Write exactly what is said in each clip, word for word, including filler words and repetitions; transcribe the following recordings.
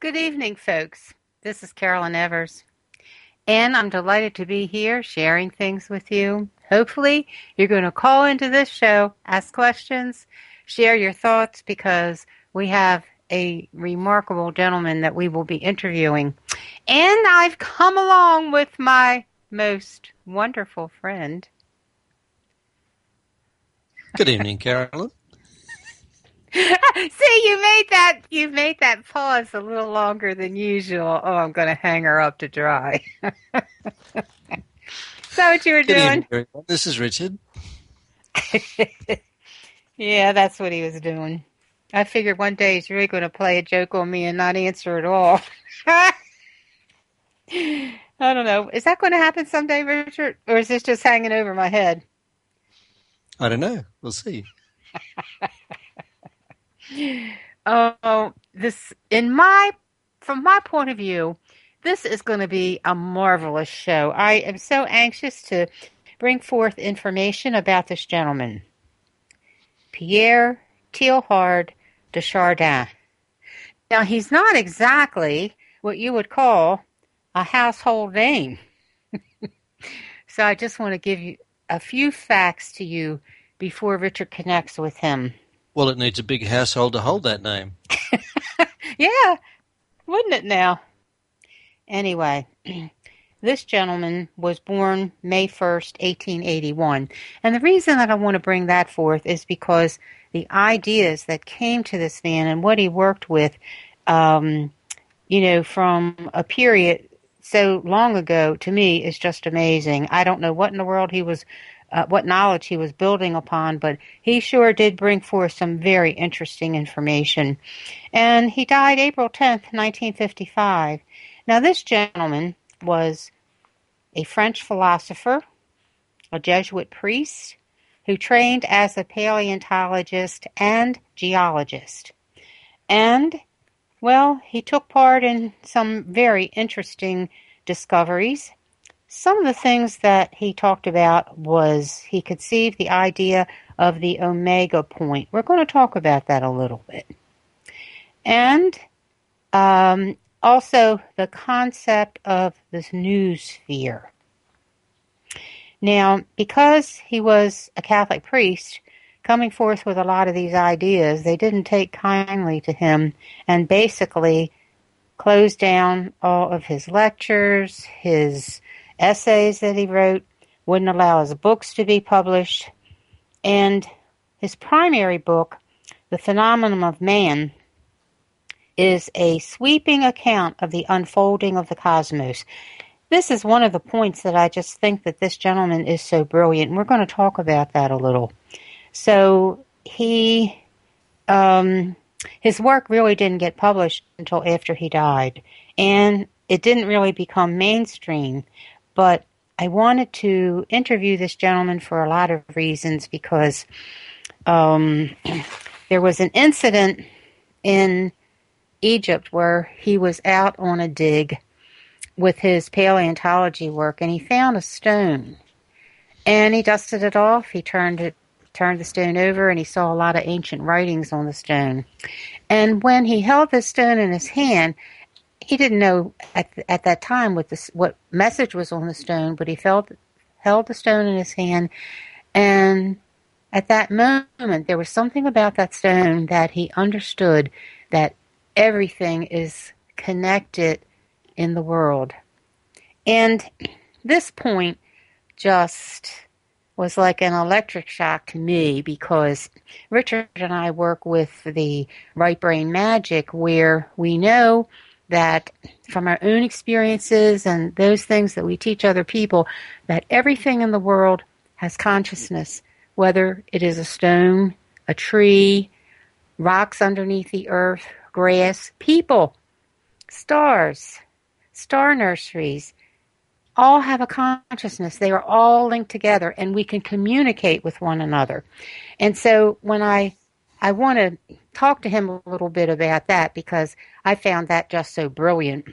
Good evening, folks. This is Carolyn Evers, and I'm delighted to be here sharing things with you. Hopefully, you're going to call into this show, ask questions, share your thoughts, because we have a remarkable gentleman that we will be interviewing. And I've come along with my most wonderful friend. Good evening, Carolyn. See, you made that you made that pause a little longer than usual. Oh, I'm going to hang her up to dry. Is that what you were Good doing? evening, everyone. This is Richard. Yeah, that's what he was doing. I figured one day he's really going to play a joke on me and not answer at all. I don't know. Is that going to happen someday, Richard? Or is this just hanging over my head? I don't know. We'll see. Oh, this in my from my point of view, this is going to be a marvelous show. I am so anxious to bring forth information about this gentleman, Pierre Teilhard de Chardin. Now, he's not exactly what you would call a household name. So I just want to give you a few facts to you before Richard connects with him. Well, it needs a big household to hold that name. Yeah, wouldn't it now? Anyway, this gentleman was born May first, eighteen eighty-one. And the reason that I want to bring that forth is because the ideas that came to this man and what he worked with, um, you know, from a period so long ago, to me, is just amazing. I don't know what in the world he was Uh, what knowledge he was building upon, but he sure did bring forth some very interesting information. And he died April tenth, nineteen fifty-five. Now, this gentleman was a French philosopher, a Jesuit priest, who trained as a paleontologist and geologist. And, well, he took part in some very interesting discoveries. Some of the things that he talked about was he conceived the idea of the omega point. We're going to talk about that a little bit. And um, also the concept of this noosphere. Now, because he was a Catholic priest, coming forth with a lot of these ideas, they didn't take kindly to him and basically closed down all of his lectures, his essays that he wrote, wouldn't allow his books to be published, and his primary book, The Phenomenon of Man, is a sweeping account of the unfolding of the cosmos. This is one of the points that I just think that this gentleman is so brilliant, and we're going to talk about that a little. So he, um, his work really didn't get published until after he died, and it didn't really become mainstream. But I wanted to interview this gentleman for a lot of reasons because um, there was an incident in Egypt where he was out on a dig with his paleontology work, and he found a stone. And he dusted it off. He turned it, turned the stone over, and he saw a lot of ancient writings on the stone. And when he held the stone in his hand, he didn't know at at that time what this what message was on the stone, but he felt held the stone in his hand, and at that moment there was something about that stone that he understood that everything is connected in the world. And this point just was like an electric shock to me because Richard and I work with the Right Brain Magic, where we know that from our own experiences and those things that we teach other people, that everything in the world has consciousness, whether it is a stone, a tree, rocks underneath the earth, grass, people, stars, star nurseries, all have a consciousness. They are all linked together, and we can communicate with one another. And so when I I want to talk to him a little bit about that because I found that just so brilliant.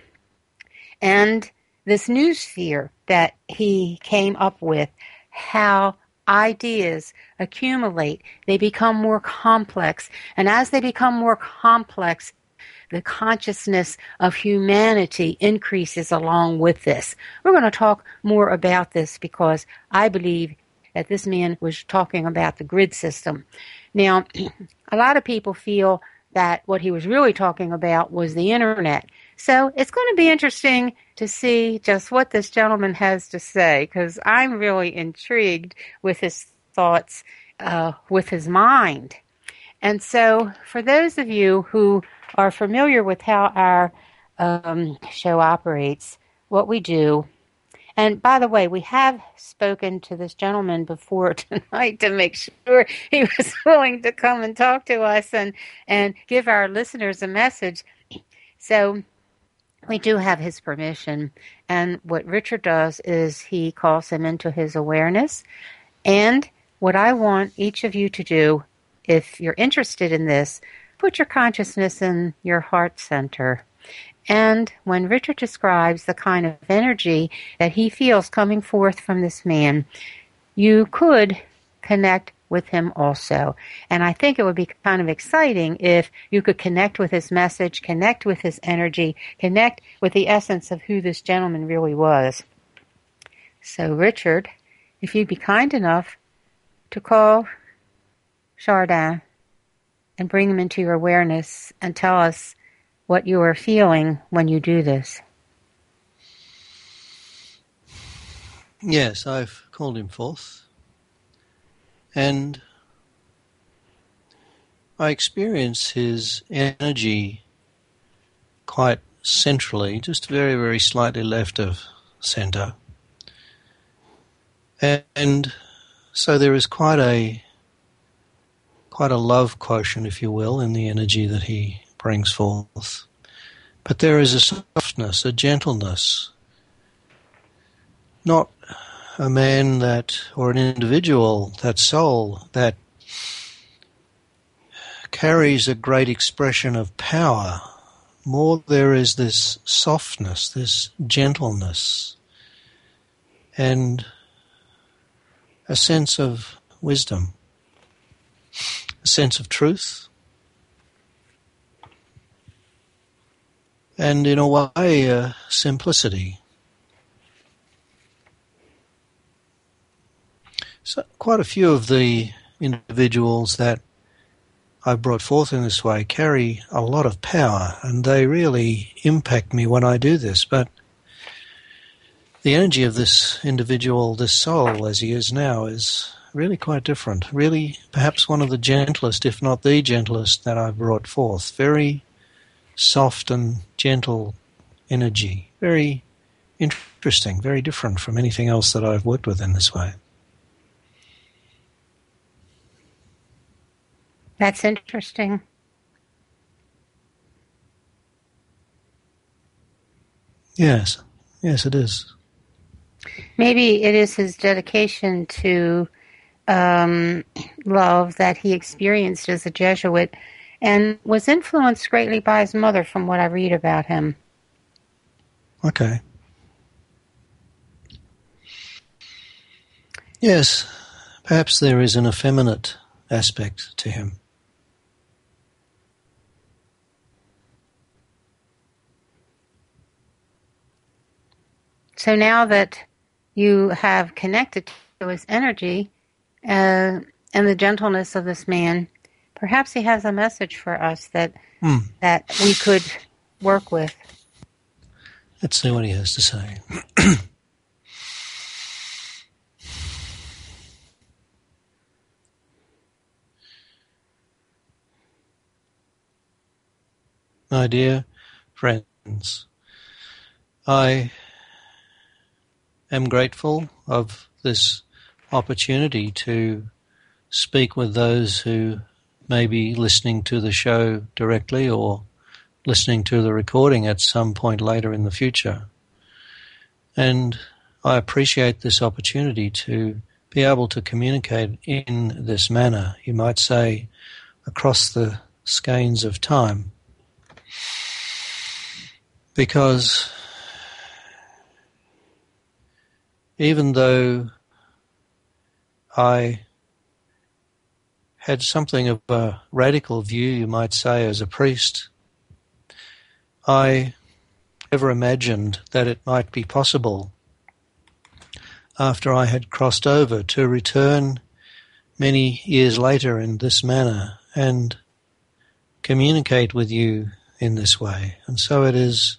And this noosphere that he came up with, how ideas accumulate, they become more complex. And as they become more complex, the consciousness of humanity increases along with this. We're going to talk more about this because I believe that this man was talking about the grid system. Now, a lot of people feel that what he was really talking about was the internet. So it's going to be interesting to see just what this gentleman has to say, because I'm really intrigued with his thoughts, uh, with his mind. And so for those of you who are familiar with how our um, show operates, what we do, and by the way, we have spoken to this gentleman before tonight to make sure he was willing to come and talk to us and, and give our listeners a message. So we do have his permission. And what Richard does is he calls him into his awareness. And what I want each of you to do, if you're interested in this, put your consciousness in your heart center. And when Richard describes the kind of energy that he feels coming forth from this man, you could connect with him also. And I think it would be kind of exciting if you could connect with his message, connect with his energy, connect with the essence of who this gentleman really was. So, Richard, if you'd be kind enough to call Chardin and bring him into your awareness and tell us what you are feeling when you do this. Yes, I've called him forth. And I experience his energy quite centrally, just very, very slightly left of center. And so there is quite a quite a love quotient, if you will, in the energy that he brings forth. But there is a softness, a gentleness, not a man that, or an individual, that soul, that carries a great expression of power. More there is this softness, this gentleness, and a sense of wisdom, a sense of truth, and in a way, uh, simplicity. So quite a few of the individuals that I've brought forth in this way carry a lot of power, and they really impact me when I do this. But the energy of this individual, this soul, as he is now, is really quite different. Really, perhaps one of the gentlest, if not the gentlest, that I've brought forth. Very soft and gentle energy. Very interesting, very different from anything else that I've worked with in this way. That's interesting. Yes, yes, it is. Maybe it is his dedication to um, love that he experienced as a Jesuit and was influenced greatly by his mother from what I read about him. Okay. Yes, perhaps there is an effeminate aspect to him. So now that you have connected to his energy uh, and the gentleness of this man, perhaps he has a message for us that mm. that we could work with. Let's see what he has to say. My dear friends, I am grateful of this opportunity to speak with those who may be listening to the show directly or listening to the recording at some point later in the future. And I appreciate this opportunity to be able to communicate in this manner, you might say, across the skeins of time. Because even though I had something of a radical view, you might say, as a priest, I never imagined that it might be possible after I had crossed over to return many years later in this manner and communicate with you in this way. And so it is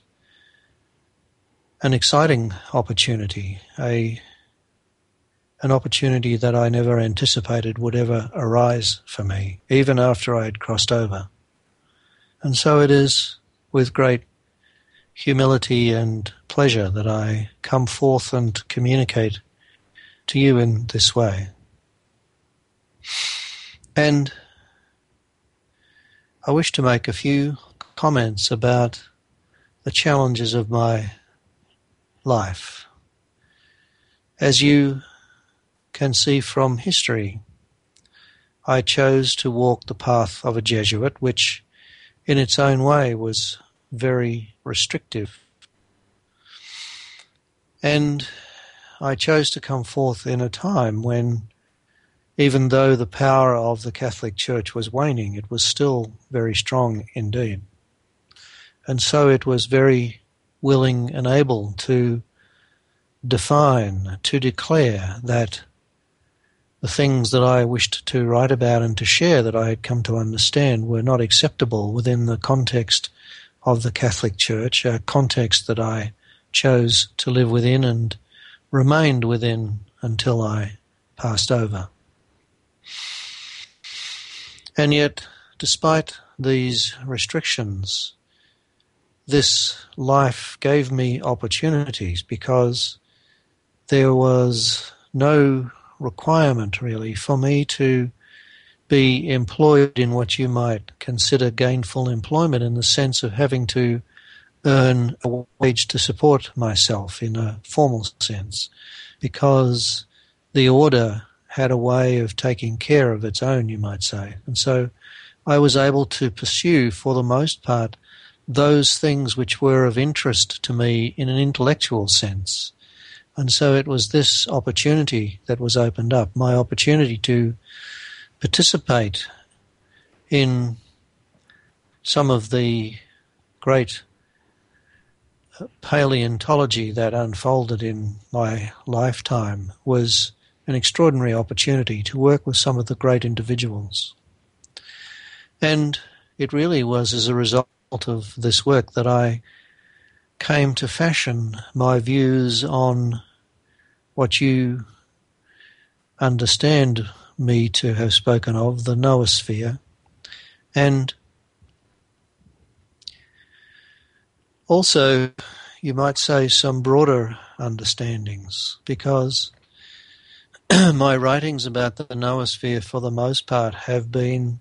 an exciting opportunity, a an opportunity that I never anticipated would ever arise for me, even after I had crossed over. And so it is with great humility and pleasure that I come forth and communicate to you in this way. And I wish to make a few comments about the challenges of my life. As you can see from history, I chose to walk the path of a Jesuit, which in its own way was very restrictive. And I chose to come forth in a time when, even though the power of the Catholic Church was waning, it was still very strong indeed. And so it was very willing and able to define, to declare that the things that I wished to write about and to share that I had come to understand were not acceptable within the context of the Catholic Church, a context that I chose to live within and remained within until I passed over. And yet, despite these restrictions, this life gave me opportunities because there was no requirement really for me to be employed in what you might consider gainful employment, in the sense of having to earn a wage to support myself in a formal sense, because the order had a way of taking care of its own, you might say. And so I was able to pursue, for the most part, those things which were of interest to me in an intellectual sense. And so it was this opportunity that was opened up, my opportunity to participate in some of the great paleontology that unfolded in my lifetime, was an extraordinary opportunity to work with some of the great individuals. And it really was as a result of this work that I came to fashion my views on what you understand me to have spoken of, the noosphere, and also, you might say, some broader understandings, because my writings about the noosphere, for the most part, have been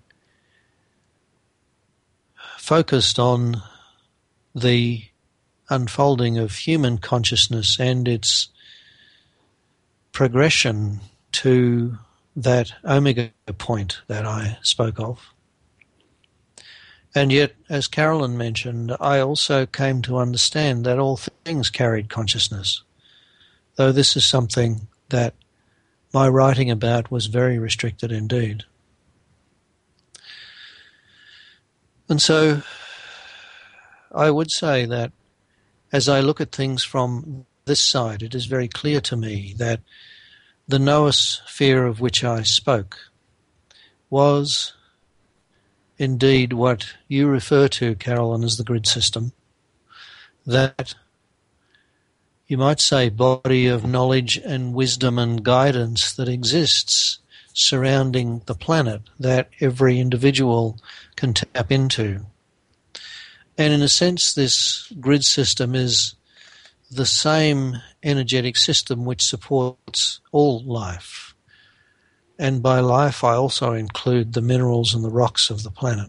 focused on the unfolding of human consciousness and its progression to that omega point that I spoke of. And yet, as Carolyn mentioned, I also came to understand that all things carried consciousness, though this is something that my writing about was very restricted indeed. And so I would say that as I look at things from this side, it is very clear to me that the noosphere of which I spoke was indeed what you refer to, Carolyn, as the grid system, that you might say body of knowledge and wisdom and guidance that exists surrounding the planet that every individual can tap into. And in a sense, this grid system is the same energetic system which supports all life. And by life, I also include the minerals and the rocks of the planet.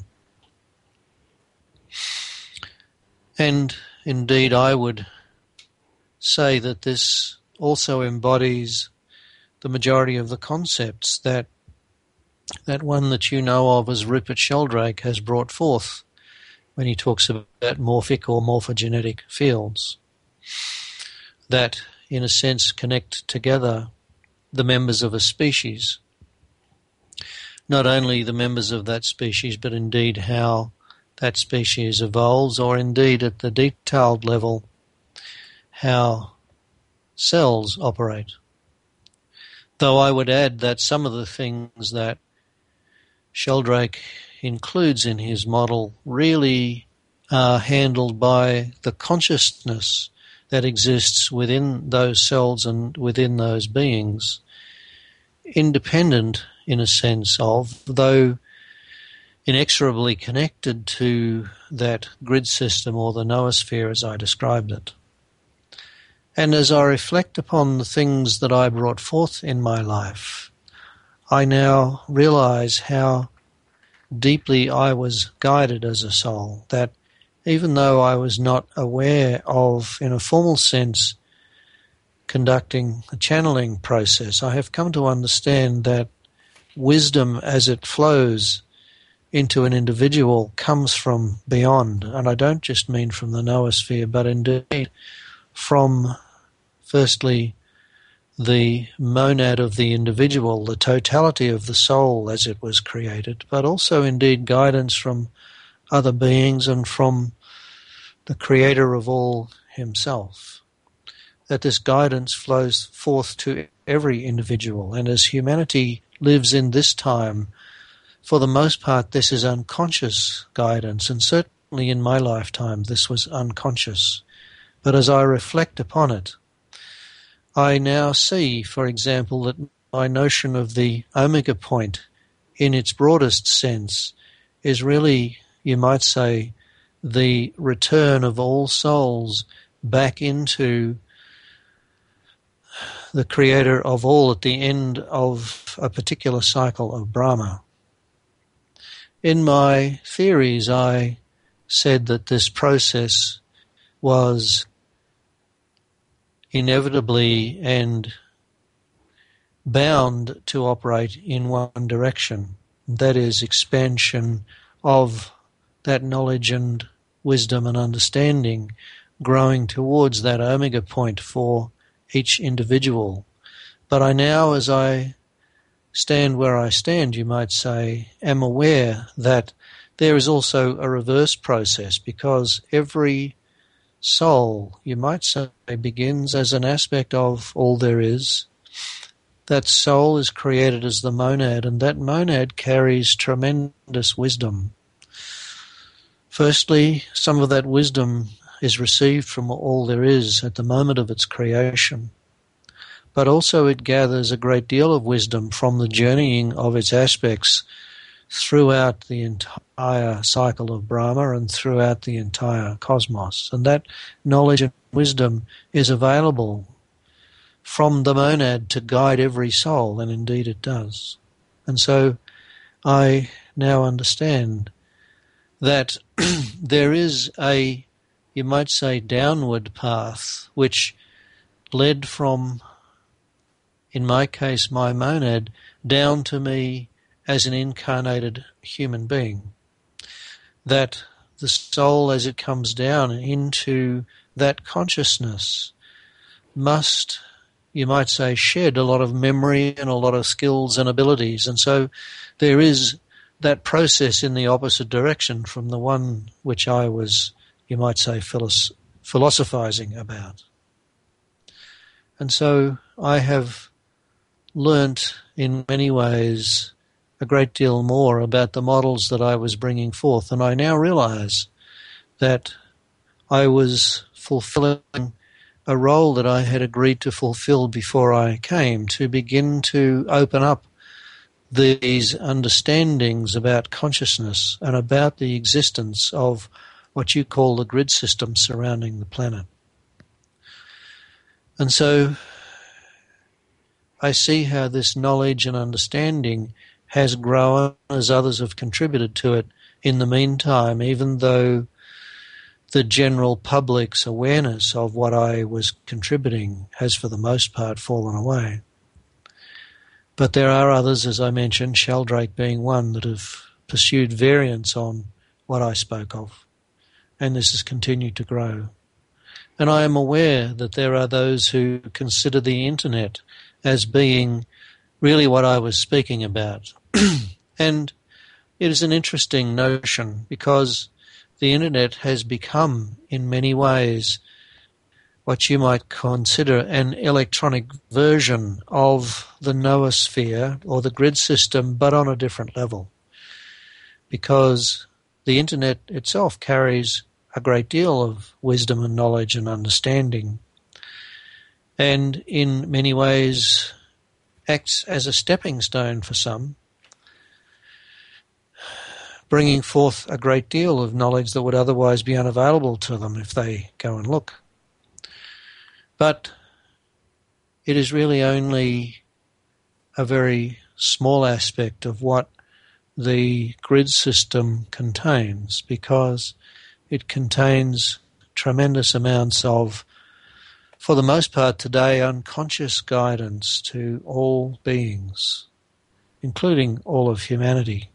And indeed, I would say that this also embodies the majority of the concepts that that one that you know of as Rupert Sheldrake has brought forth when he talks about morphic or morphogenetic fields, that in a sense connect together the members of a species, not only the members of that species, but indeed how that species evolves, or indeed at the detailed level, how cells operate. Though I would add that some of the things that Sheldrake includes in his model really are handled by the consciousness that exists within those cells and within those beings, independent in a sense of, though inexorably connected to that grid system or the noosphere as I described it. And as I reflect upon the things that I brought forth in my life, I now realize how deeply I was guided as a soul, that even though I was not aware of, in a formal sense, conducting a channeling process, I have come to understand that wisdom as it flows into an individual comes from beyond. And I don't just mean from the noosphere, but indeed from, firstly, the monad of the individual, the totality of the soul as it was created, but also indeed guidance from other beings and from the creator of all himself. That this guidance flows forth to every individual. And as humanity lives in this time, for the most part this is unconscious guidance, and certainly in my lifetime this was unconscious. But as I reflect upon it, I now see, for example, that my notion of the omega point in its broadest sense is really, you might say, the return of all souls back into the creator of all at the end of a particular cycle of Brahma. In my theories, I said that this process was inevitably and bound to operate in one direction, that is, expansion of that knowledge and wisdom and understanding growing towards that omega point for each individual. But I now, as I stand where I stand, you might say, am aware that there is also a reverse process, because every soul, you might say, begins as an aspect of all there is. That soul is created as the monad, and that monad carries tremendous wisdom. Firstly, some of that wisdom is received from all there is at the moment of its creation, but also it gathers a great deal of wisdom from the journeying of its aspects throughout the entire cycle of Brahma and throughout the entire cosmos. And that knowledge and wisdom is available from the monad to guide every soul, and indeed it does. And so I now understand that there is a, you might say, downward path which led from, in my case, my monad, down to me as an incarnated human being. That the soul, as it comes down into that consciousness, must, you might say, shed a lot of memory and a lot of skills and abilities. And so there is that process in the opposite direction from the one which I was, you might say, philos- philosophizing about. And so I have learnt in many ways a great deal more about the models that I was bringing forth, and I now realize that I was fulfilling a role that I had agreed to fulfill before I came, to begin to open up these understandings about consciousness and about the existence of what you call the grid system surrounding the planet. And so I see how this knowledge and understanding has grown as others have contributed to it in the meantime, even though the general public's awareness of what I was contributing has for the most part fallen away. But there are others, as I mentioned, Sheldrake being one, that have pursued variants on what I spoke of, and this has continued to grow. And I am aware that there are those who consider the internet as being really what I was speaking about. And it is an interesting notion, because the internet has become, in many ways, what you might consider an electronic version of the noosphere or the grid system, but on a different level. Because the internet itself carries a great deal of wisdom and knowledge and understanding, and in many ways acts as a stepping stone for some, bringing forth a great deal of knowledge that would otherwise be unavailable to them if they go and look. But it is really only a very small aspect of what the grid system contains, because it contains tremendous amounts of, for the most part today, unconscious guidance to all beings, including all of humanity.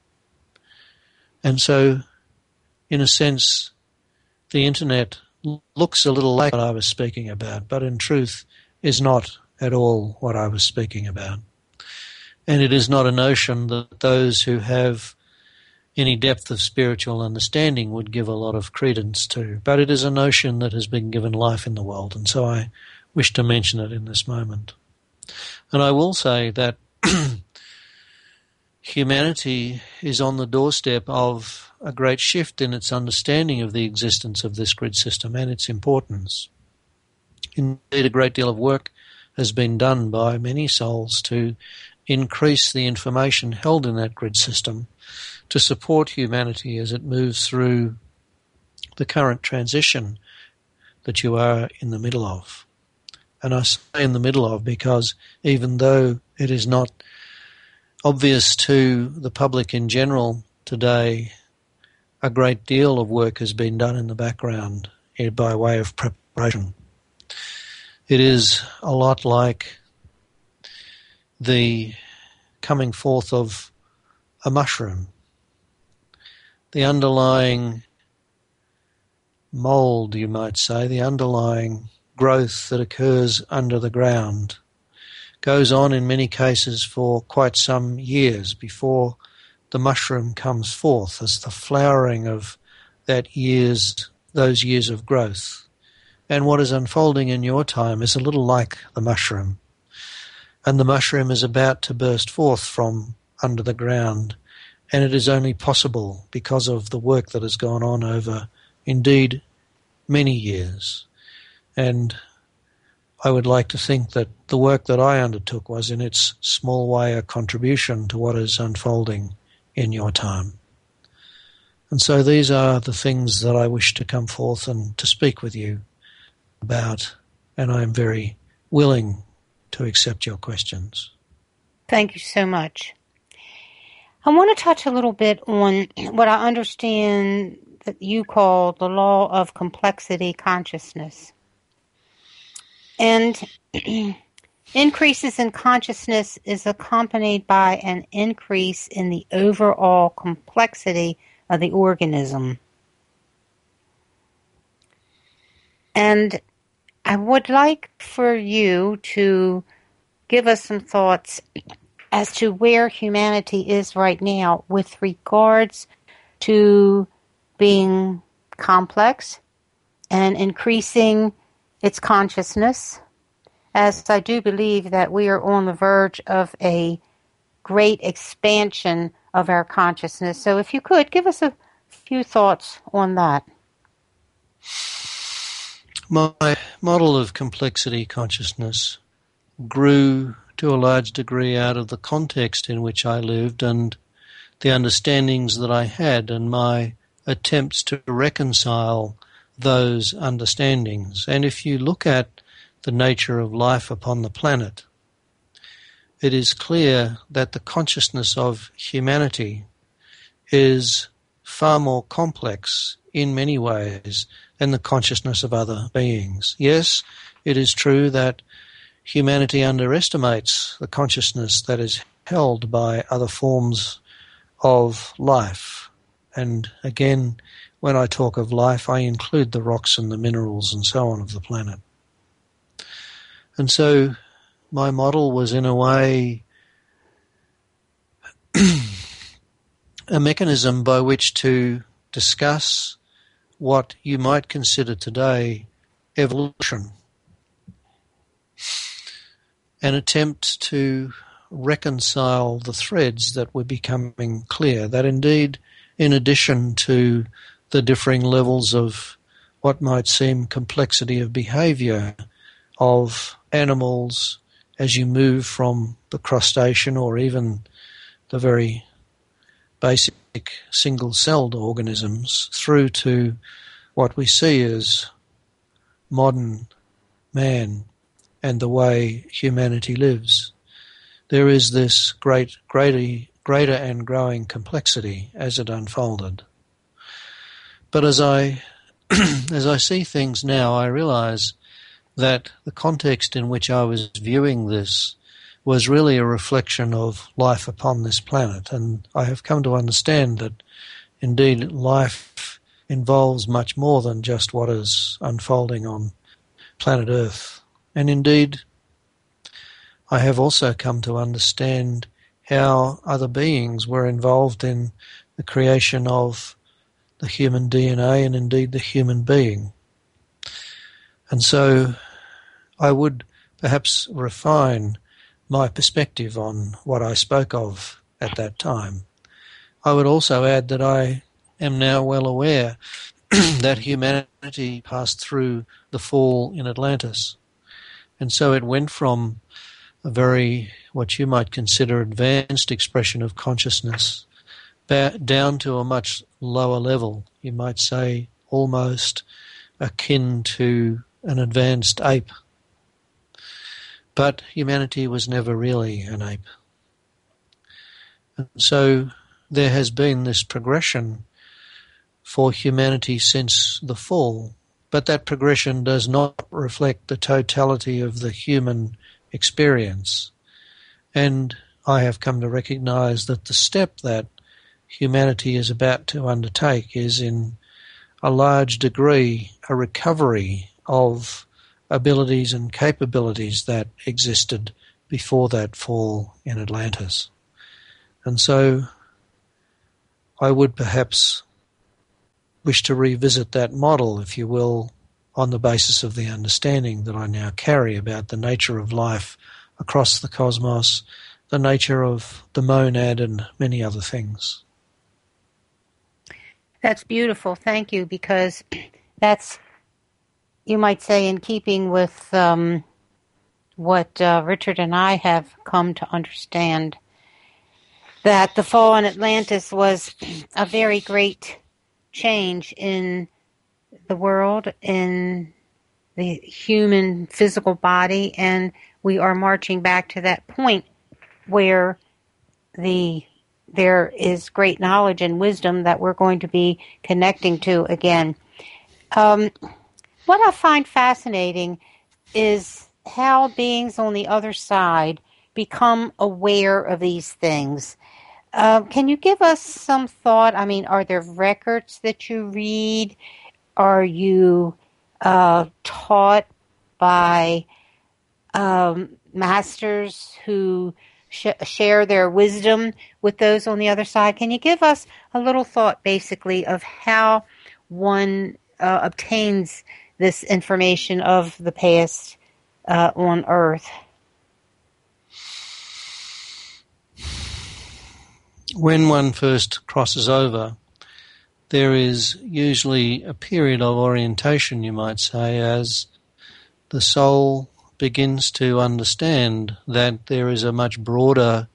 And so, in a sense, the internet looks a little like what I was speaking about, but in truth is not at all what I was speaking about. And it is not a notion that those who have any depth of spiritual understanding would give a lot of credence to, but it is a notion that has been given life in the world, and so I wish to mention it in this moment. And I will say that humanity is on the doorstep of a great shift in its understanding of the existence of this grid system and its importance. Indeed, a great deal of work has been done by many souls to increase the information held in that grid system to support humanity as it moves through the current transition that you are in the middle of. And I say in the middle of because even though it is not obvious to the public in general today, a great deal of work has been done in the background by way of preparation. It is a lot like the coming forth of a mushroom. The underlying mould, you might say, the underlying growth that occurs under the ground goes on in many cases for quite some years before the mushroom comes forth as the flowering of that years, those years of growth. And what is unfolding in your time is a little like the mushroom. And the mushroom is about to burst forth from under the ground, and it is only possible because of the work that has gone on over, indeed, many years. And I would like to think that the work that I undertook was in its small way a contribution to what is unfolding in your time. And so these are the things that I wish to come forth and to speak with you about, and I am very willing to accept your questions. Thank you so much. I want to touch a little bit on what I understand that you call the law of complexity consciousness. And increases in consciousness is accompanied by an increase in the overall complexity of the organism. And I would like for you to give us some thoughts as to where humanity is right now with regards to being complex and increasing its consciousness, as I do believe that we are on the verge of a great expansion of our consciousness. So if you could, give us a few thoughts on that. My model of complexity consciousness grew to a large degree out of the context in which I lived and the understandings that I had and my attempts to reconcile those understandings. And if you look at the nature of life upon the planet, it is clear that the consciousness of humanity is far more complex in many ways than the consciousness of other beings. Yes, it is true that humanity underestimates the consciousness that is held by other forms of life. And again, when I talk of life, I include the rocks and the minerals and so on of the planet. And so my model was in a way a mechanism by which to discuss what you might consider today evolution, and attempt to reconcile the threads that were becoming clear, that indeed, in addition to the differing levels of what might seem complexity of behaviour of animals as you move from the crustacean or even the very basic single-celled organisms through to what we see as modern man and the way humanity lives. There is this great, greater, greater and growing complexity as it unfolded. But as I, as I see things now, I realise that the context in which I was viewing this was really a reflection of life upon this planet, and I have come to understand that indeed life involves much more than just what is unfolding on planet Earth. And indeed, I have also come to understand how other beings were involved in the creation of the human D N A and indeed the human being. And so I would perhaps refine my perspective on what I spoke of at that time. I would also add that I am now well aware that humanity passed through the fall in Atlantis. And so it went from a very, what you might consider, advanced expression of consciousness ba- down to a much lower level, you might say almost akin to an advanced ape. But humanity was never really an ape. And so there has been this progression for humanity since the fall, but that progression does not reflect the totality of the human experience. And I have come to recognize that the step that humanity is about to undertake is in a large degree a recovery of abilities and capabilities that existed before that fall in Atlantis. And so I would perhaps wish to revisit that model, if you will, on the basis of the understanding that I now carry about the nature of life across the cosmos, the nature of the monad, and many other things. That's beautiful. Thank you, because that's, you might say, in keeping with um, what uh, Richard and I have come to understand, that the fall in Atlantis was a very great change in the world, in the human physical body, and we are marching back to that point where the there is great knowledge and wisdom that we're going to be connecting to again. Um, what I find fascinating is how beings on the other side become aware of these things. Uh, can you give us some thought? I mean, are there records that you read? Are you uh, taught by um, masters who sh- share their wisdom with those on the other side? Can you give us a little thought, basically, of how one uh, obtains this information of the past uh, on Earth? When one first crosses over, there is usually a period of orientation, you might say, as the soul begins to understand that there is a much broader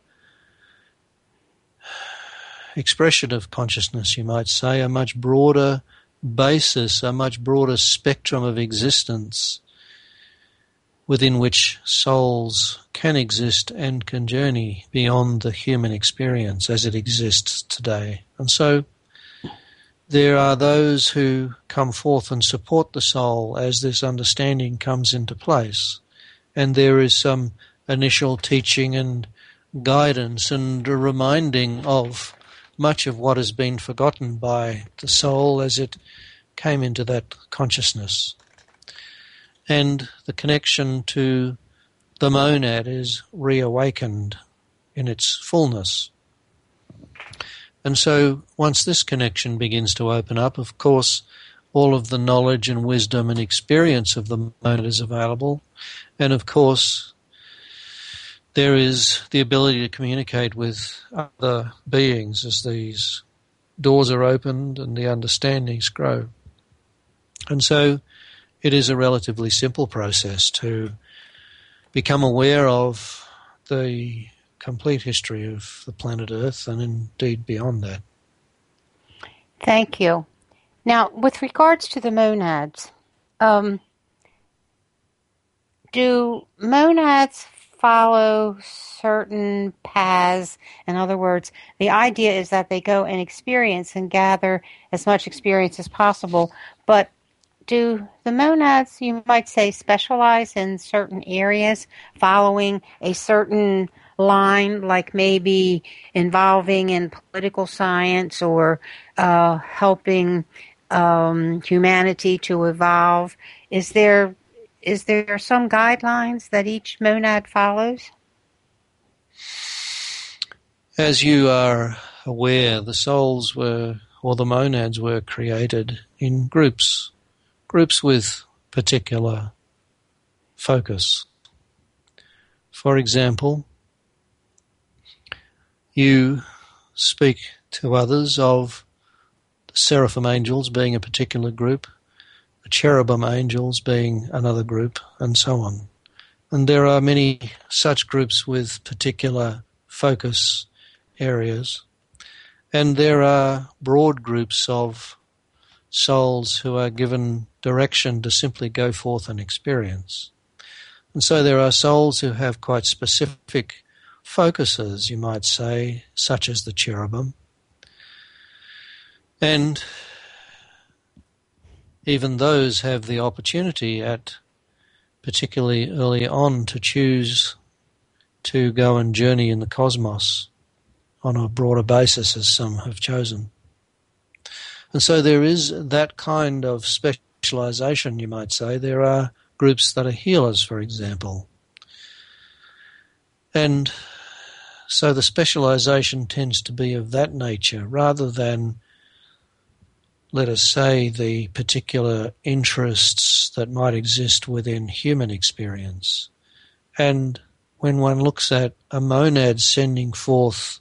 expression of consciousness, you might say, a much broader basis, a much broader spectrum of existence within which souls can exist and can journey beyond the human experience as it exists today. And so there are those who come forth and support the soul as this understanding comes into place. And there is some initial teaching and guidance and a reminding of much of what has been forgotten by the soul as it came into that consciousness. And the connection to the monad is reawakened in its fullness. And so once this connection begins to open up, of course, all of the knowledge and wisdom and experience of the monad is available. And of course, there is the ability to communicate with other beings as these doors are opened and the understandings grow. And so it is a relatively simple process to become aware of the complete history of the planet Earth and indeed beyond that. Thank you. Now, with regards to the monads, um, do monads follow certain paths? In other words, the idea is that they go and experience and gather as much experience as possible, but do the monads, you might say, specialize in certain areas, following a certain line, like maybe involving in political science or uh, helping um, humanity to evolve? Is there is there some guidelines that each monad follows? As you are aware, the souls were, or the monads were created in groups. Groups with particular focus. For example, you speak to others of the seraphim angels being a particular group, the cherubim angels being another group, and so on. And there are many such groups with particular focus areas. And there are broad groups of souls who are given direction to simply go forth and experience. And so there are souls who have quite specific focuses, you might say, such as the cherubim. And even those have the opportunity at particularly early on to choose to go and journey in the cosmos on a broader basis, as some have chosen. And so there is that kind of specialization, you might say. There are groups that are healers, for example. And so the specialization tends to be of that nature, rather than, let us say, the particular interests that might exist within human experience. And when one looks at a monad sending forth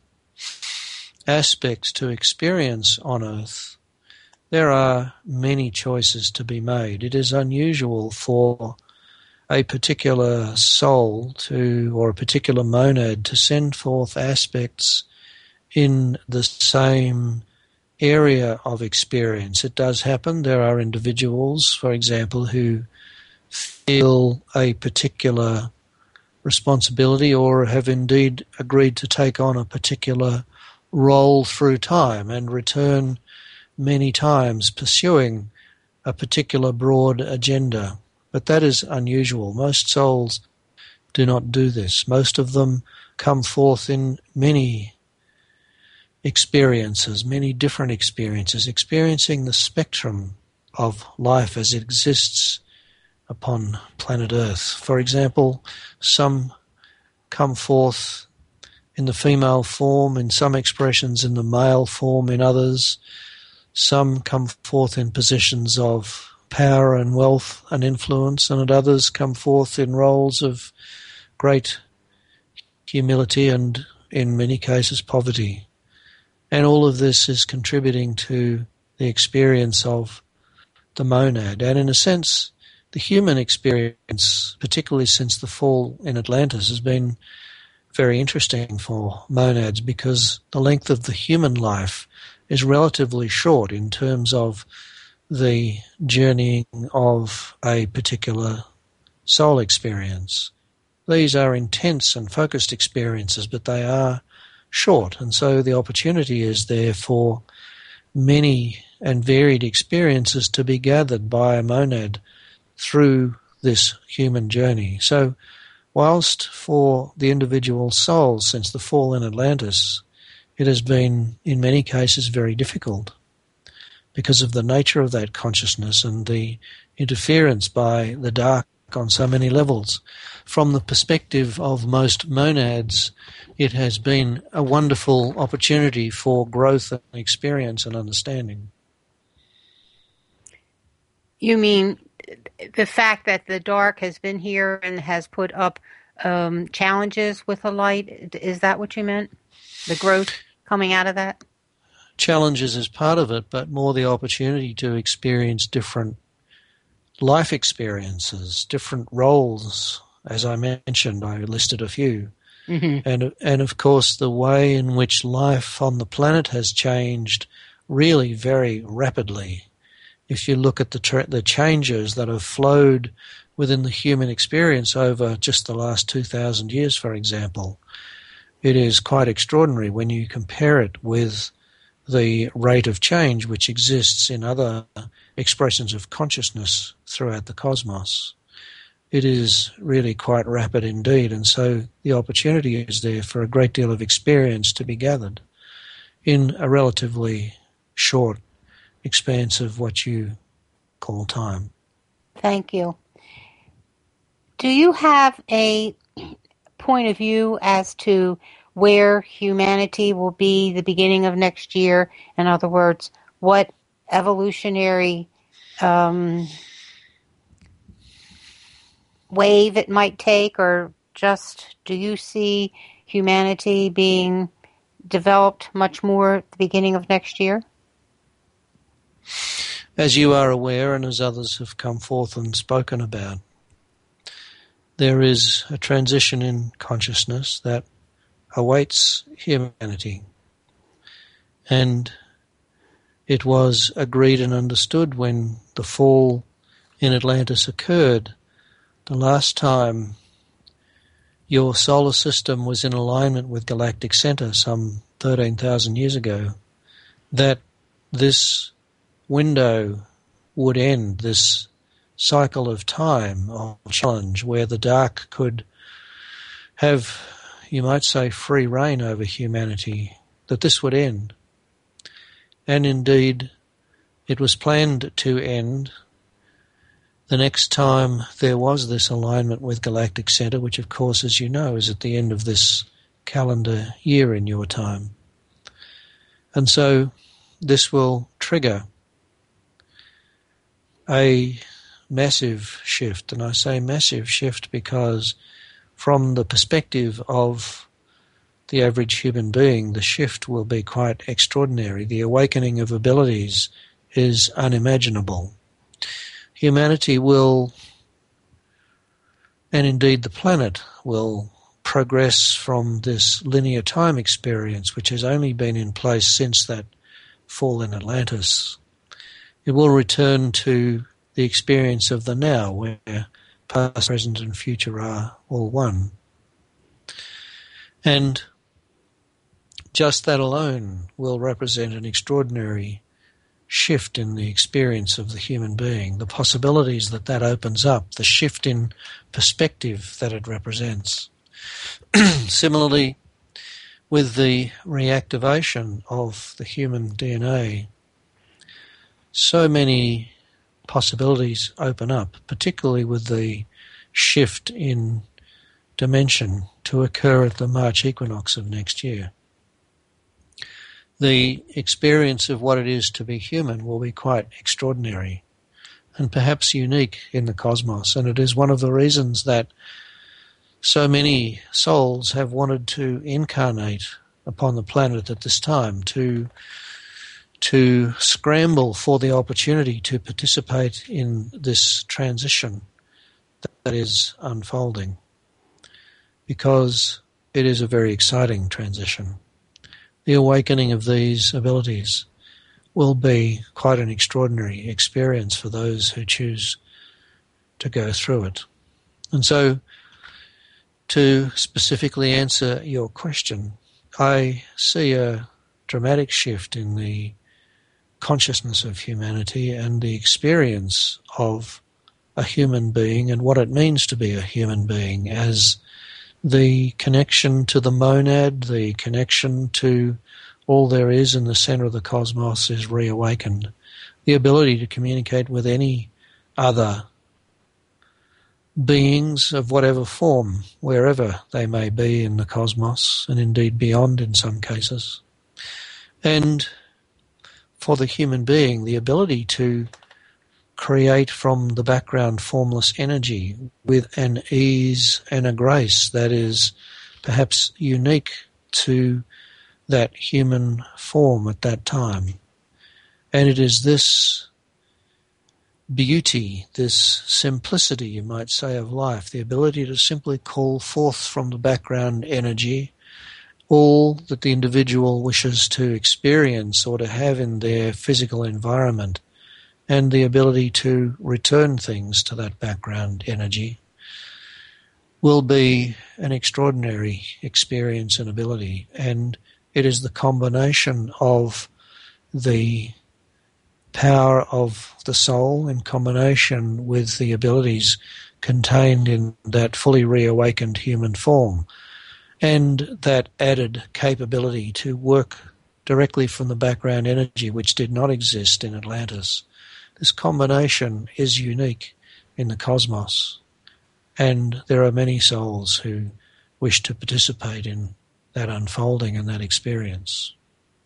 aspects to experience on Earth, there are many choices to be made. It is unusual for a particular soul to, or a particular monad, to send forth aspects in the same area of experience. It does happen. There are individuals, for example, who feel a particular responsibility or have indeed agreed to take on a particular role through time and return many times pursuing a particular broad agenda. But that is unusual. Most souls do not do this. Most of them come forth in many experiences, many different experiences, experiencing the spectrum of life as it exists upon planet Earth. For example, some come forth in the female form, in some expressions in the male form, in others. Some come forth in positions of power and wealth and influence, and others come forth in roles of great humility and, in many cases, poverty. And all of this is contributing to the experience of the monad. And in a sense, the human experience, particularly since the fall in Atlantis, has been very interesting for monads, because the length of the human life is relatively short in terms of the journeying of a particular soul experience. These are intense and focused experiences, but they are short, and so the opportunity is there for many and varied experiences to be gathered by a monad through this human journey. So whilst for the individual souls since the fall in Atlantis, it has been in many cases very difficult because of the nature of that consciousness and the interference by the dark on so many levels. From the perspective of most monads, it has been a wonderful opportunity for growth and experience and understanding. You mean the fact that the dark has been here and has put up um, challenges with the light? Is that what you meant? The growth coming out of that? Challenges is part of it, but more the opportunity to experience different life experiences, different roles. As I mentioned, I listed a few. Mm-hmm. And, and of course, the way in which life on the planet has changed really very rapidly. If you look at the tra- the changes that have flowed within the human experience over just the last two thousand years, for example, it is quite extraordinary when you compare it with the rate of change which exists in other expressions of consciousness throughout the cosmos. It is really quite rapid indeed, and so the opportunity is there for a great deal of experience to be gathered in a relatively short expanse of what you call time. Thank you. Do you have a point of view as to where humanity will be the beginning of next year? In other words, what evolutionary um, wave it might take, or just do you see humanity being developed much more at the beginning of next year? As you are aware, and as others have come forth and spoken about, there is a transition in consciousness that awaits humanity. And it was agreed and understood when the fall in Atlantis occurred, the last time your solar system was in alignment with galactic center some thirteen thousand years ago, that this window would end, this cycle of time, of challenge, where the dark could have, you might say, free reign over humanity, that this would end. And indeed, it was planned to end the next time there was this alignment with galactic center, which of course, as you know, is at the end of this calendar year in your time. And so this will trigger a massive shift, and I say massive shift because from the perspective of the average human being, the shift will be quite extraordinary. The awakening of abilities is unimaginable. Humanity will, and indeed the planet, will progress from this linear time experience, which has only been in place since that fall in Atlantis. It will return to the experience of the now, where past, present, and future are all one. And just that alone will represent an extraordinary shift in the experience of the human being, the possibilities that that opens up, the shift in perspective that it represents. Similarly, with the reactivation of the human D N A, so many possibilities open up, particularly with the shift in dimension to occur at the March equinox of next year. The experience of what it is to be human will be quite extraordinary and perhaps unique in the cosmos, and it is one of the reasons that so many souls have wanted to incarnate upon the planet at this time, to to scramble for the opportunity to participate in this transition that is unfolding, because it is a very exciting transition. The awakening of these abilities will be quite an extraordinary experience for those who choose to go through it. And so, to specifically answer your question, I see a dramatic shift in the consciousness of humanity and the experience of a human being and what it means to be a human being as the connection to the monad, the connection to all there is in the center of the cosmos is reawakened. The ability to communicate with any other beings of whatever form, wherever they may be in the cosmos, and indeed beyond in some cases. And for the human being, the ability to create from the background formless energy with an ease and a grace that is perhaps unique to that human form at that time. And it is this beauty, this simplicity, you might say, of life, the ability to simply call forth from the background energy all that the individual wishes to experience or to have in their physical environment, and the ability to return things to that background energy, will be an extraordinary experience and ability. And it is the combination of the power of the soul in combination with the abilities contained in that fully reawakened human form, and that added capability to work directly from the background energy which did not exist in Atlantis. This combination is unique in the cosmos, and there are many souls who wish to participate in that unfolding and that experience.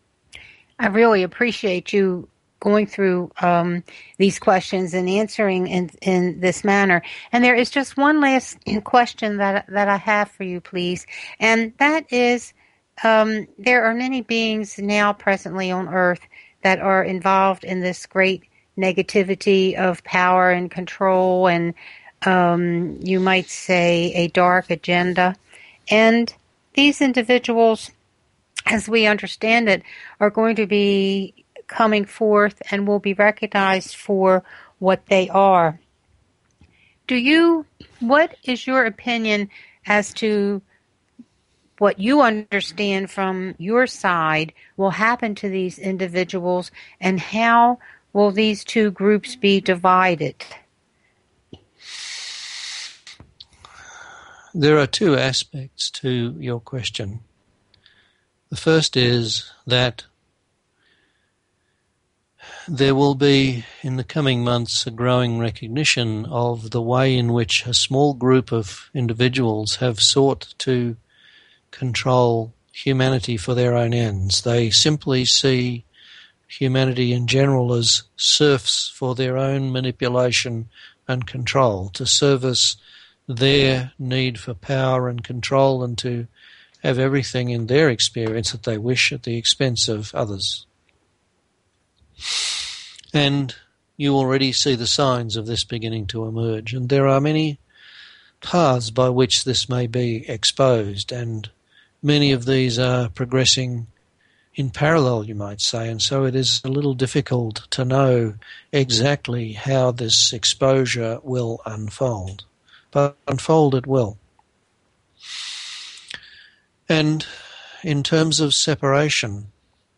I really appreciate you going through um, these questions and answering in, in this manner. And there is just one last question that that I have for you, please, and that is, um, there are many beings now presently on Earth that are involved in this great negativity of power and control and, um, you might say, a dark agenda. And these individuals, as we understand it, are going to be coming forth and will be recognized for what they are. Do you, what is your opinion as to what you understand from your side will happen to these individuals, and how will these two groups be divided? There are two aspects to your question. The first is that there will be, in the coming months, a growing recognition of the way in which a small group of individuals have sought to control humanity for their own ends. They simply see humanity in general as serfs for their own manipulation and control, to service their need for power and control, and to have everything in their experience that they wish at the expense of others. And you already see the signs of this beginning to emerge. And there are many paths by which this may be exposed, and many of these are progressing in parallel, you might say, and so it is a little difficult to know exactly how this exposure will unfold. But unfold it will. And in terms of separation,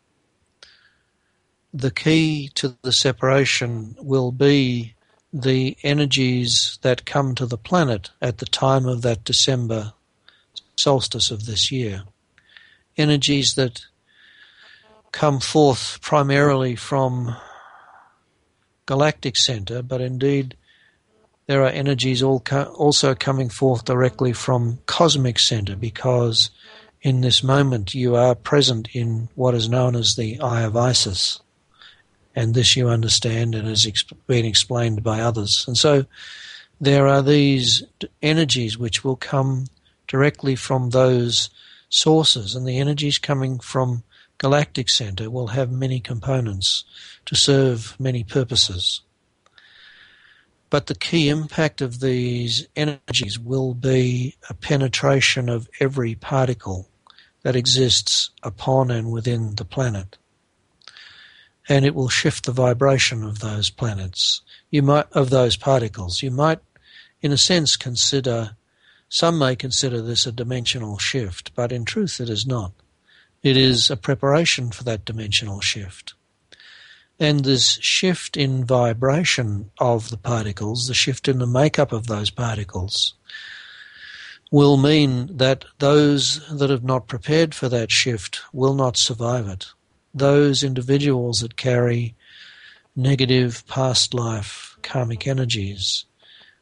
the key to the separation will be the energies that come to the planet at the time of that December solstice of this year. Energies that come forth primarily from galactic center, but indeed there are energies all co- also coming forth directly from cosmic center, because in this moment you are present in what is known as the Eye of Isis. And this you understand and has exp- been explained by others. And so there are these energies which will come directly from those sources, and the energies coming from galactic center will have many components to serve many purposes. But the key impact of these energies will be a penetration of every particle that exists upon and within the planet. And it will shift the vibration of those planets, you might, of those particles. You might, in a sense, consider, some may consider this a dimensional shift, but in truth it is not. It is a preparation for that dimensional shift. And this shift in vibration of the particles, the shift in the makeup of those particles, will mean that those that have not prepared for that shift will not survive it. Those individuals that carry negative past life karmic energies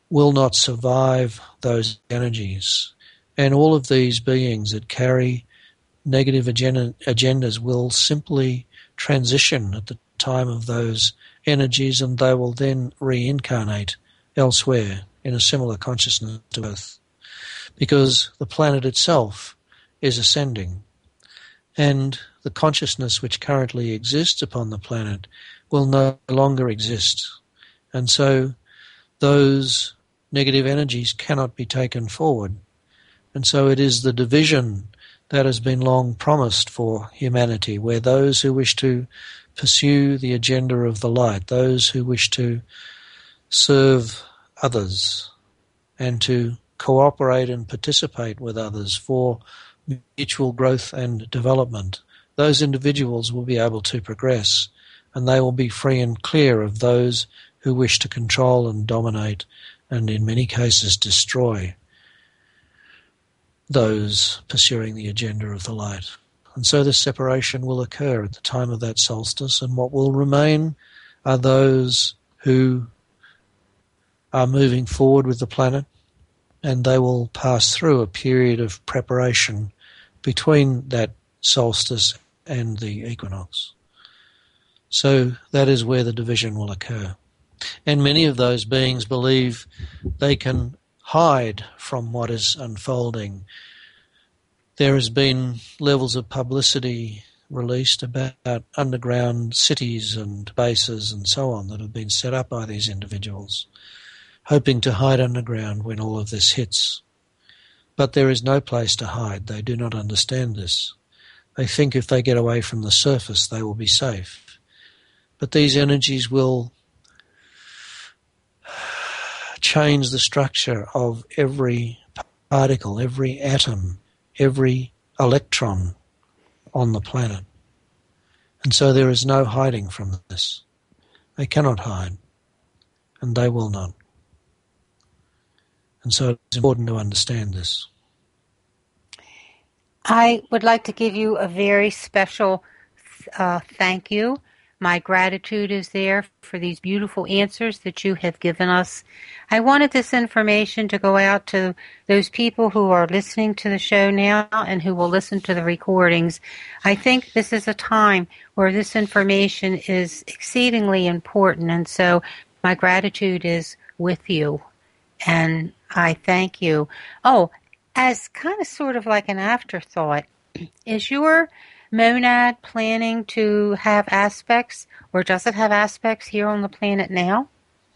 will not survive those energies. And all of these beings that carry negative agenda, agendas will simply transition at the time of those energies, and they will then reincarnate elsewhere in a similar consciousness to Earth, because the planet itself is ascending, and the consciousness which currently exists upon the planet will no longer exist. And so those negative energies cannot be taken forward. And so it is the division that has been long promised for humanity, where those who wish to pursue the agenda of the light, those who wish to serve others and to cooperate and participate with others for mutual growth and development, those individuals will be able to progress, and they will be free and clear of those who wish to control and dominate and in many cases destroy those pursuing the agenda of the light. And so this separation will occur at the time of that solstice, and what will remain are those who are moving forward with the planet, and they will pass through a period of preparation between that solstice and the equinox. So that is where the division will occur. And many of those beings believe they can hide from what is unfolding. There has been levels of publicity released about underground cities and bases and so on that have been set up by these individuals, hoping to hide underground when all of this hits. But there is no place to hide. They do not understand this. They think if they get away from the surface, they will be safe. But these energies will change the structure of every particle, every atom, every electron on the planet. And so there is no hiding from this. They cannot hide, and they will not. And so it's important to understand this. I would like to give you a very special uh, thank you. My gratitude is there for these beautiful answers that you have given us. I wanted this information to go out to those people who are listening to the show now and who will listen to the recordings. I think this is a time where this information is exceedingly important, and so my gratitude is with you, and I thank you. Oh, as kind of sort of like an afterthought, is your monad planning to have aspects, or does it have aspects here on the planet now?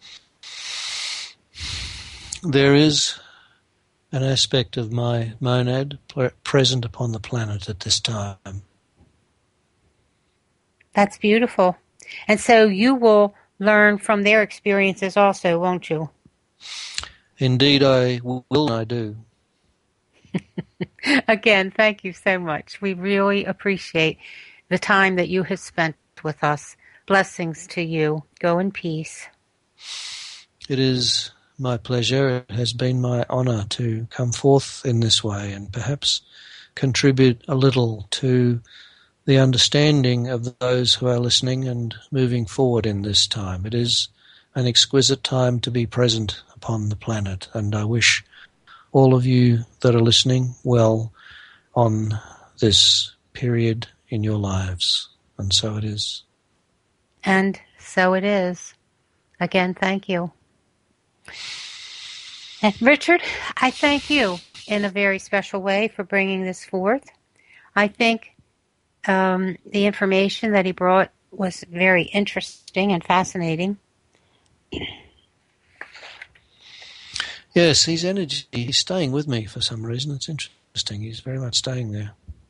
There is an aspect of my monad present upon the planet at this time. That's beautiful. And so you will learn from their experiences also, won't you? Indeed I will, and I do. Again, thank you so much. We really appreciate the time that you have spent with us. Blessings to you. Go in peace. It is my pleasure. It has been my honor to come forth in this way and perhaps contribute a little to the understanding of those who are listening and moving forward in this time. It is an exquisite time to be present upon the planet, and I wish all of you that are listening well on this period in your lives. And so it is. And so it is. Again, thank you. And Richard, I thank you in a very special way for bringing this forth. I think um, the information that he brought was very interesting and fascinating. Yes, his energy, he's staying with me for some reason. It's interesting. He's very much staying there.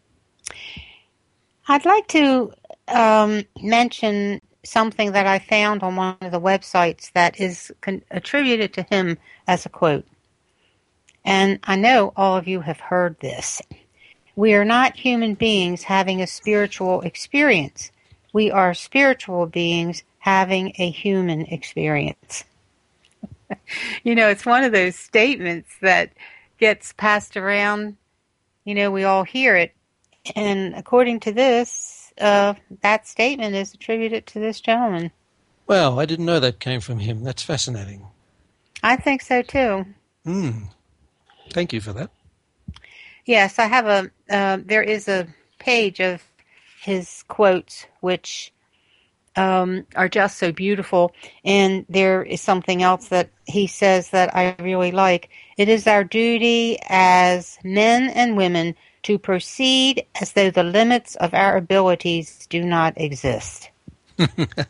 I'd like to um, mention something that I found on one of the websites that is con- attributed to him as a quote. And I know all of you have heard this. We are not human beings having a spiritual experience. We are spiritual beings having a human experience. You know, it's one of those statements that gets passed around. You know, we all hear it. And according to this, uh, that statement is attributed to this gentleman. Wow, I didn't know that came from him. That's fascinating. I think so too. Mm. Thank you for that. Yes, I have a, uh, there is a page of his quotes which um, are just so beautiful. And there is something else that he says that I really like. It is our duty as men and women to proceed as though the limits of our abilities do not exist. I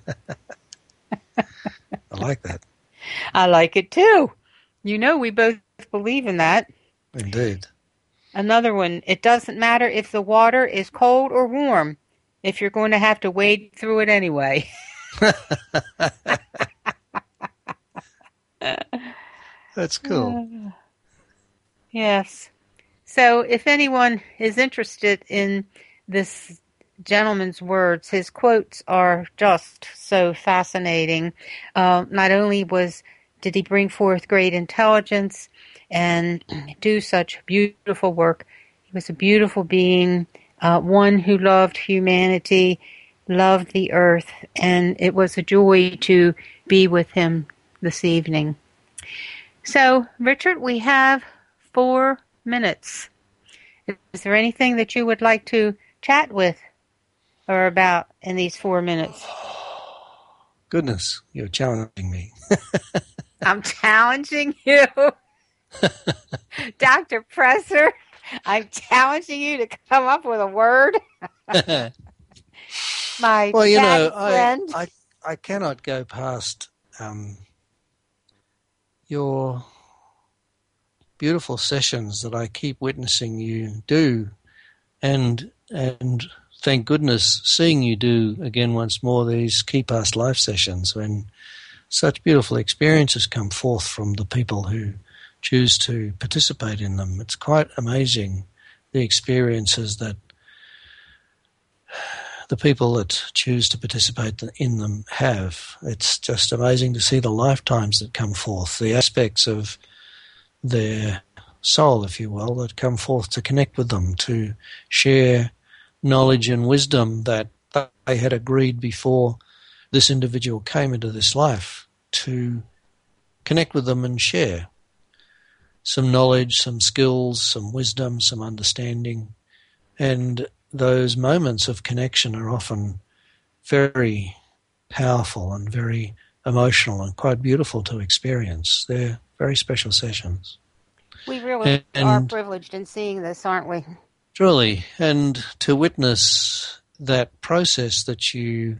like that. I like it too. You know, we both believe in that. Indeed. Another one, it doesn't matter if the water is cold or warm, if you're going to have to wade through it anyway. That's cool. Uh, yes. So if anyone is interested in this gentleman's words, his quotes are just so fascinating. Uh, not only was did he bring forth great intelligence and do such beautiful work, he was a beautiful being, uh, one who loved humanity, loved the earth, and it was a joy to be with him this evening. So, Richard, we have four minutes. Is there anything that you would like to chat with or about in these four minutes? Goodness, you're challenging me. I'm challenging you. Doctor Presser, I'm challenging you to come up with a word. My well, you know, friend. I, I I cannot go past um, your beautiful sessions that I keep witnessing you do, and and thank goodness seeing you do again once more these Key Past Life sessions when such beautiful experiences come forth from the people who choose to participate in them. It's quite amazing the experiences that the people that choose to participate in them have. It's just amazing to see the lifetimes that come forth, the aspects of their soul, if you will, that come forth to connect with them, to share knowledge and wisdom that they had agreed before this individual came into this life, to connect with them and share some knowledge, some skills, some wisdom, some understanding. And those moments of connection are often very powerful and very emotional and quite beautiful to experience. They're very special sessions. We really and, are privileged in seeing this, aren't we? Truly. And to witness that process that you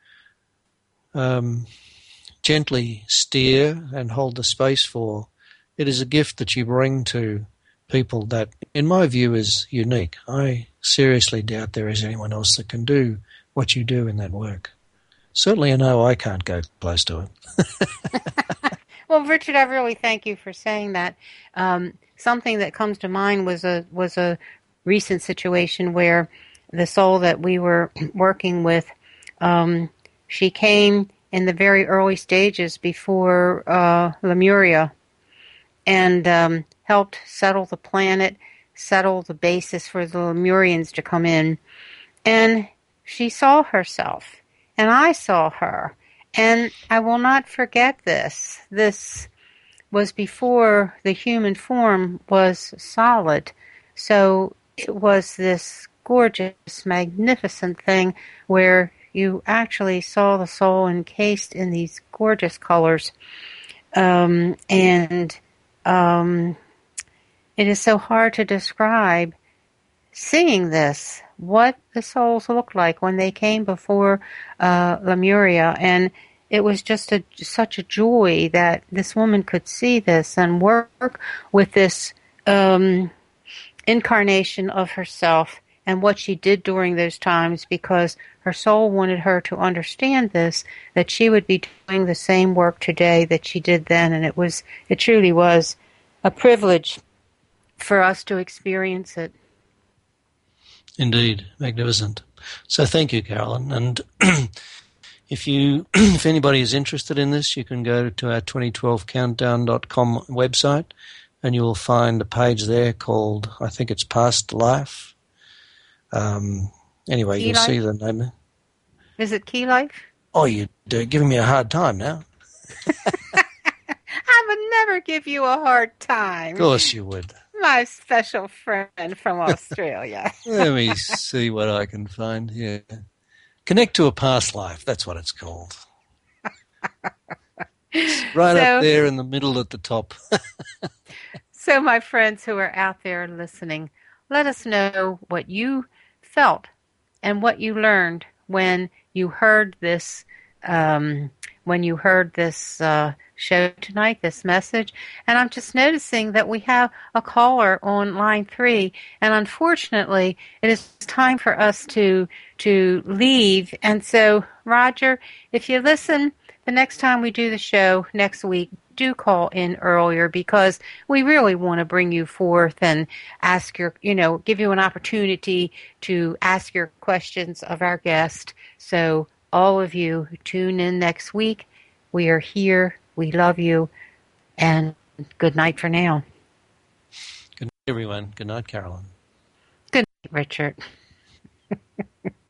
um, gently steer and hold the space for, it is a gift that you bring to people that, in my view, is unique. I seriously doubt there is anyone else that can do what you do in that work. Certainly I know I can't go close to it. Well, Richard, I really thank you for saying that. Um, something that comes to mind was a was a recent situation where the soul that we were working with, um, she came in the very early stages before uh, Lemuria and um, helped settle the planet, settle the basis for the Lemurians to come in. And she saw herself, and I saw her. And I will not forget this. This was before the human form was solid. So it was this gorgeous, magnificent thing where you actually saw the soul encased in these gorgeous colors. Um, and um, it is so hard to describe seeing this, what the souls looked like when they came before uh, Lemuria. And it was just a, such a joy that this woman could see this and work with this um, incarnation of herself and what she did during those times, because her soul wanted her to understand this, that she would be doing the same work today that she did then. And it was, it truly was a privilege for us to experience it. Indeed, magnificent. So thank you, Carolyn. And if you, if anybody is interested in this, you can go to our twenty twelve countdown dot com website, and you will find a page there called, I think it's Past Life. Um, anyway, Key you'll Life? see the name. Is it Key Life? Oh, you're giving me a hard time now. I'm would never give you a hard time. Of course you would. My special friend from Australia. Let me see what I can find here. Connect to a past life. That's what it's called. It's right So- up there in the middle at the top. So, my friends who are out there listening, let us know what you felt and what you learned when you heard this, um, when you heard this uh, show tonight, this message. And I'm just noticing that we have a caller on line three, and unfortunately, it is time for us to to leave. And so, Roger, if you listen the next time we do the show next week, do call in earlier, because we really want to bring you forth and ask your, you know, give you an opportunity to ask your questions of our guest. So all of you tune in next week. We are here. We love you. And good night for now. Good night, everyone. Good night, Carolyn. Good night, Richard.